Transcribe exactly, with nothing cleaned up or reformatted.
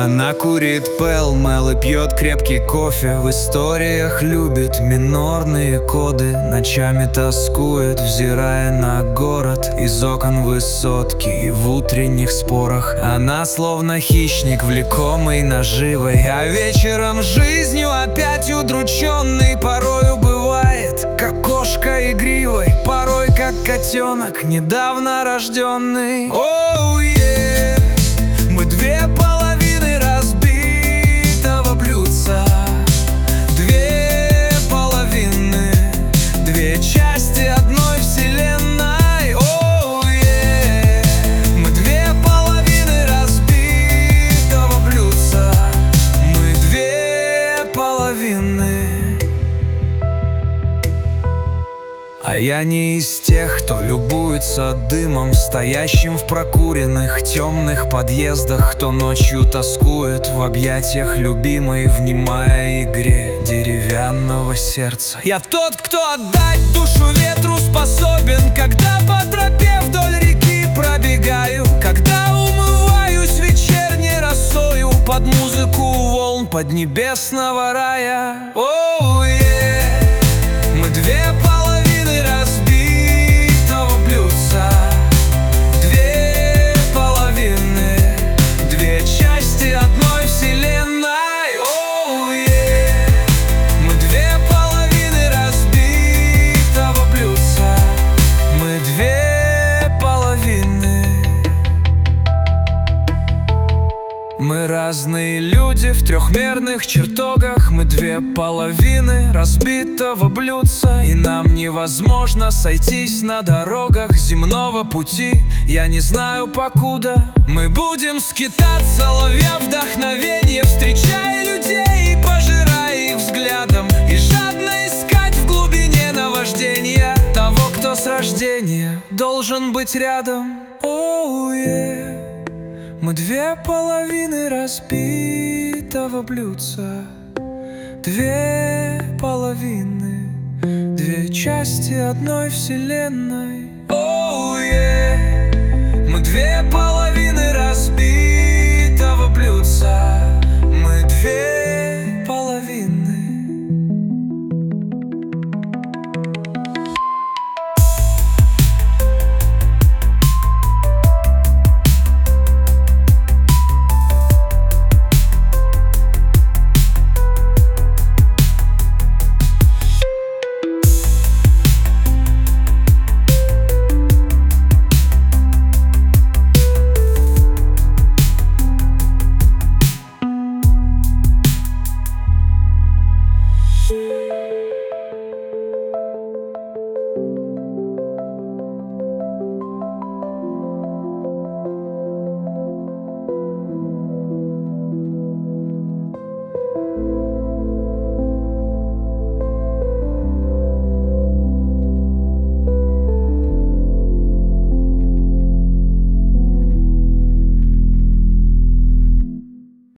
Она курит пэл-мэл и пьет крепкий кофе. В историях любит минорные коды. Ночами тоскует, взирая на город из окон высотки. И в утренних спорах она словно хищник, влекомый наживой. А вечером жизнью опять удрученный. Порою бывает, как кошка игривой, порой как котенок, недавно рожденный. Оу, е, мы две половины разбитого блюдца. Две половины, две части одной вселенной. Оу, е, мы две половины разбитого блюдца. Мы две половины. А я не из тех, кто любуется дымом, стоящим в прокуренных темных подъездах, кто ночью тоскует в объятиях любимой, внимая игре деревянного сердца. Я тот, кто отдать душу ветру способен, когда по тропе вдоль реки пробегаю, когда умываюсь вечерней росою под музыку волн поднебесного рая. Оу, е, мы две половины разбитого блюдца. Две половины, две части одной вселенной. Оу, е, мы две половины разбитого блюдца. Мы две половины. Мы разные люди в трехмерных чертогах. Мы две половины разбитого блюдца. И нам невозможно сойтись на дорогах земного пути. Я не знаю, покуда мы будем скитаться, ловя вдохновение, встречая людей и пожирая их взглядом, и жадно искать в глубине наваждения того, кто с рождения должен быть рядом. Оу, е, мы две половины разбитого блюдца. Две половины, две части одной вселенной. Оу, е, мы две половины.